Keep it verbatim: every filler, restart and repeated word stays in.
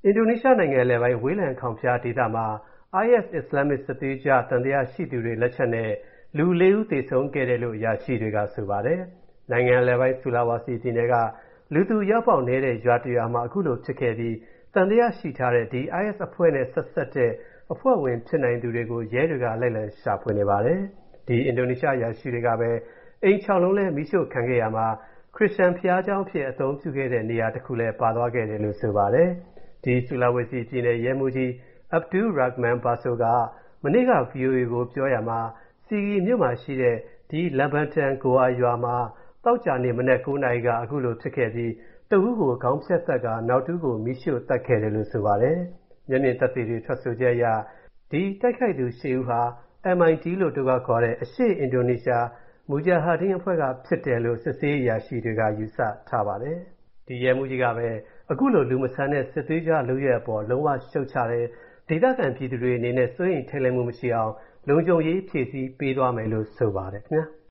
အင်ဒိုနီးရှားနိုင်ငံအလယ်ပိုင်းဝေးလံခေါင်ဖျားဒေသမှာ အိုင်အက်စ် အစ္စလာမ်မစ်စစ်သွေးကြွသံသယရှိသူတွေလက်ချက်နဲ့လူလေးဦးသေဆုံးခဲ့တယ်လို့အရာရှိတွေကဆိုပါတယ်။နိုင်ငံအလယ်ပိုင်းဆူလာဝါစီပြည်နယ်ကလူသူအရောက်ပေါက်နည်းတဲ့ရွာတစ်ရွာမှာအခုလိုဖြစ်ခဲ့ပြီးသံသယရှိထားတဲ့ဒီ အိုင်အက်စ် အဖွဲ့နဲ့ဆက်စပ်တဲ့အဖွဲ့ဝင်ဖြစ်နိုင်သူတွေကိုရဲတွေကလိုက်လံရှာဖွေနေပါတယ်။ဒီအင်ဒိုနီးရှားအရာရှိတွေကပဲအိမ်ခြောက်လုံးလဲမီးရှို့ခံခဲ့ရမှာခရစ်ယာန်ဘုရားကျောင်းဖြစ်အသုံးပြုခဲ့တဲ့နေရာတစ်ခုလဲပါသွားခဲ့တယ်လို့ဆိုပါတယ်။ဒီဆူလာဝေစီပြည်နယ်ရဲမှူးကြီး Abdul Rahman Baso ကမနေ့က ဗီအိုအေ ကိုပြောရမှာစီဂီမြို့မှာရှိတဲ့ဒီ Lembatan Goa ရွာမှာတောက်ကြနေမနက်၉နာရီကအခုလိုဖြစ်ခဲ့ပြီးတဦးကိုခေါင်းဖြတ်သတ်ကနောက်တူးကိုမီးရှို့သတ်ခဲ့တယ်လို့ဆိုပါတယ်။မျက်မြင်သက်သေတွေထွက်ဆိုချက်အရဒီတိုက်ခိုက်သူရှစ်ဦးဟာ အမ် အိုင် တီ လို့အတိုကောက်ခေါ်တဲ့အရှေ့အင်ဒိုနီးရှားမူဂျာဟဒင်းအဖွဲ့ကဖြစ်တယ်လို့စစ်ဆေးရေးအရာရှိတွေကယူဆထားပါတယ်။ဒီရဲမှူးကြီးကပဲအခုလိုလူမဆန်တဲ့စစ်သွေးကြွလုပ်ရက်အပေါ်လုံးဝရှုတ်ချတယ်ဒေသခံပြည်သူတွေအနေနဲ့စိုးရိမ်ထိတ်လန့်မှုမရှိအောင်လုံခြုံရေးဖြည့်ဆည်းပေးသွားမယ်လို့ဆိုပါတယ်ခင်ဗျာ။